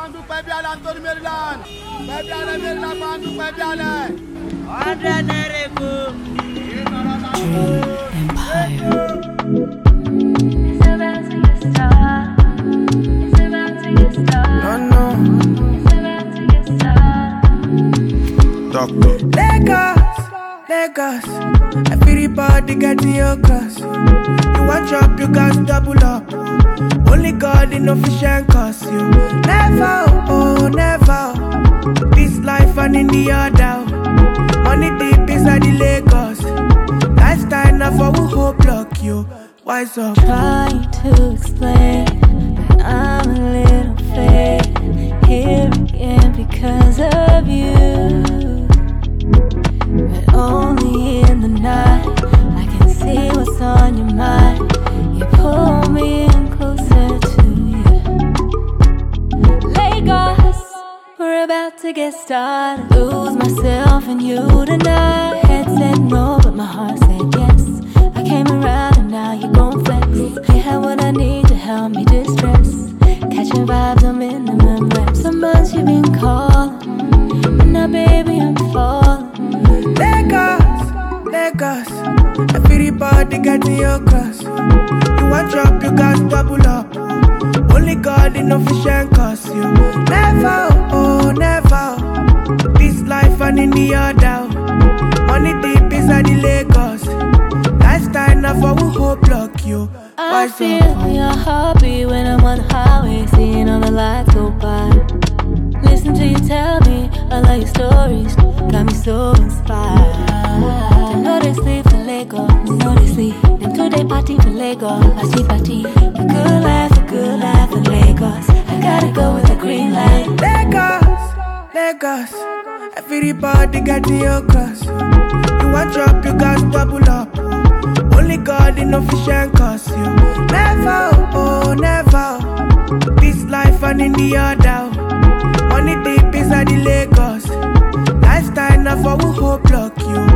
Pandu Pabiala, Anthony Maryland. Pabiala, Maryland, Pandu Pabiala. Empire. It's about to get started. It's about to get started. No. It's about to get started. Doctor. Lagos. Everybody get in your class. You want chop, you got double up. Only God in official cause you. Never, oh never. This life and in the other. Money deep inside the Lagos. Lifestyle now for who hope block you. Wise up. Trying to explain that I'm a little fake here again because of you. But only in the night I can see what's on your mind. You pull me in closer to you. Lagos, we're about to get started. Lose myself in you tonight. Head said no, but my heart said yes. I came around and now you gon' flex. You have what I need to help me distress. Catching vibes on minimum reps. For months you've been calling, but now baby I'm falling. Lagos. Everybody get in your class. You want chop, you got double up. Only God in official cause you. Never, oh never. This life and in the other. Money deep inside the Lagos. Lifestyle now for who hope block you. I feel your heartbeat when I'm on the highway, seeing all the lights go by. Listen to you tell me all of your stories, got me so inspired. They know they sleep for Lagos, they know they sleep. Them today party for Lagos, party party. A good life in Lagos. I gotta go with the green light. Lagos. Everybody get in your class. You want chop, you got double up. Only God in official cause you. Never, oh never. This life and in the other. Money deep inside the Lagos. Lifestyle now for who hope block you.